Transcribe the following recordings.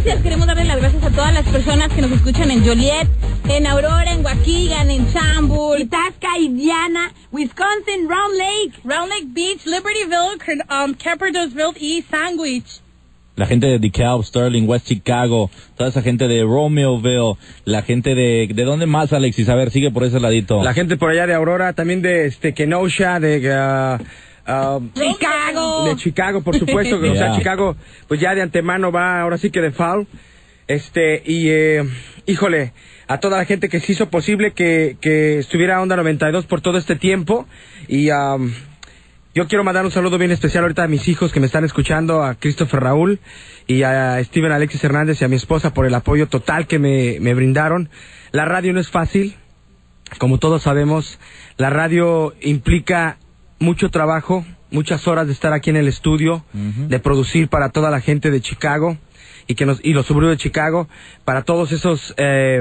gracias. Queremos darle las gracias a todas las personas que nos escuchan en Joliet, en Aurora, en Waukegan, en Chambord, Itasca, Indiana, Wisconsin, Round Lake Beach, Libertyville, Camperdorsville y Sandwich. La gente de DeKalb, Sterling, West Chicago, toda esa gente de Romeoville, la gente ¿de dónde más, Alexis? A ver, sigue por ese ladito. La gente por allá de Aurora, también de Kenosha, Chicago. De Chicago, por supuesto, que, o sea, Chicago, pues ya de antemano va ahora sí que de foul. Híjole, a toda la gente que se hizo posible que estuviera Onda 92 por todo este tiempo. Y yo quiero mandar un saludo bien especial ahorita a mis hijos que me están escuchando, a Christopher Raúl y a Steven Alexis Hernández y a mi esposa por el apoyo total que me brindaron. La radio no es fácil, como todos sabemos. La radio implica mucho trabajo, muchas horas de estar aquí en el estudio, de producir para toda la gente de Chicago y los suburbios de Chicago, para todos esos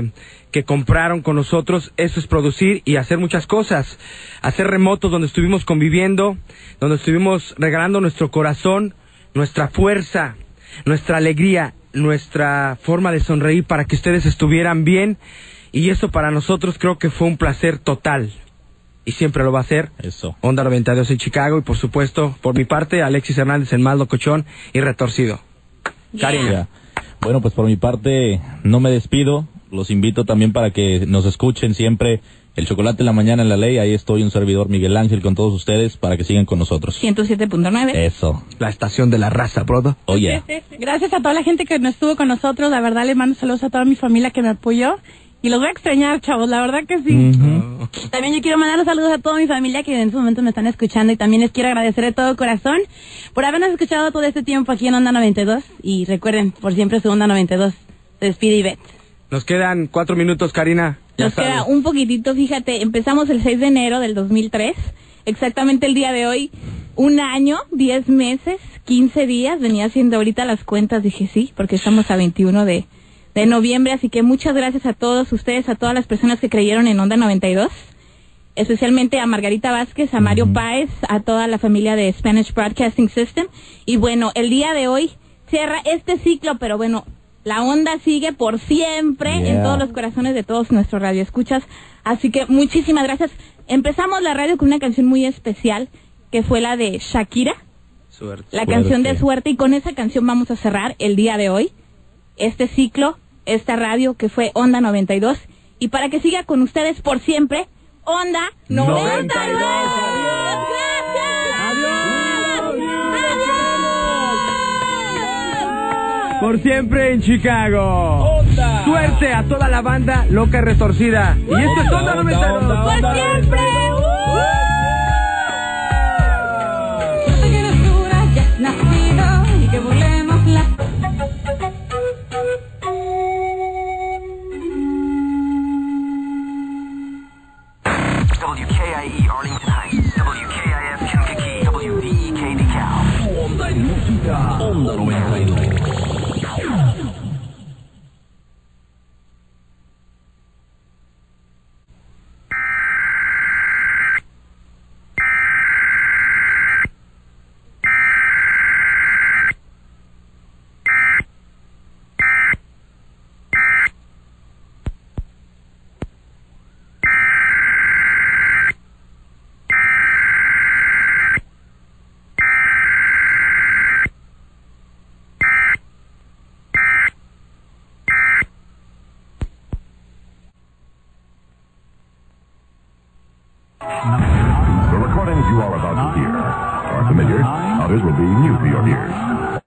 que compraron con nosotros. Eso es producir y hacer muchas cosas, hacer remotos donde estuvimos conviviendo, donde estuvimos regalando nuestro corazón, nuestra fuerza, nuestra alegría, nuestra forma de sonreír para que ustedes estuvieran bien, y eso para nosotros creo que fue un placer total. Y siempre lo va a ser. Eso. Onda 92 en Chicago. Y por supuesto, por mi parte, Alexis Hernández, el más locochón y retorcido. Karina. Bueno, pues por mi parte, no me despido. Los invito también para que nos escuchen siempre. El Chocolate en la Mañana en la Ley. Ahí estoy, un servidor, Miguel Ángel, con todos ustedes, para que sigan con nosotros. 107.9. Eso. La estación de la raza, brother. Oye. Gracias a toda la gente que no estuvo con nosotros. La verdad, les mando saludos a toda mi familia que me apoyó. Y los voy a extrañar, chavos, la verdad que sí. También yo quiero mandar los saludos a toda mi familia que en estos momentos me están escuchando, y también les quiero agradecer de todo corazón por habernos escuchado todo este tiempo aquí en Onda 92. Y recuerden, por siempre su Onda 92. Se despide Ivette. Nos quedan 4 minutos, Karina. Nos queda un poquitito, fíjate, empezamos el 6 de enero del 2003, exactamente el día de hoy, 1 año, 10 meses, 15 días, venía haciendo ahorita las cuentas, dije sí, porque estamos a 21 de noviembre, así que muchas gracias a todos ustedes, a todas las personas que creyeron en Onda 92, especialmente a Margarita Vázquez, a Mario Páez, a toda la familia de Spanish Broadcasting System. Y bueno, el día de hoy cierra este ciclo, pero bueno, la onda sigue por siempre en todos los corazones de todos nuestros radioescuchas, así que muchísimas gracias. Empezamos la radio con una canción muy especial, que fue la de Shakira, la canción de Suerte, y con esa canción vamos a cerrar el día de hoy este ciclo, esta radio que fue Onda 92, y para que siga con ustedes por siempre, Onda 92. ¡Gracias! Por siempre en Chicago. Onda. Suerte a toda la banda loca y retorcida. Y esto es Onda 92. ¡Por siempre! Yo sé que eres dura, ya has nacido, y que burlemos la... WKIE Arlington Heights, WKIF Kankakee, WVEK DeKalb. Onda en música, Onda 92. The recordings you are about to hear are familiar. Others will be new to your ears.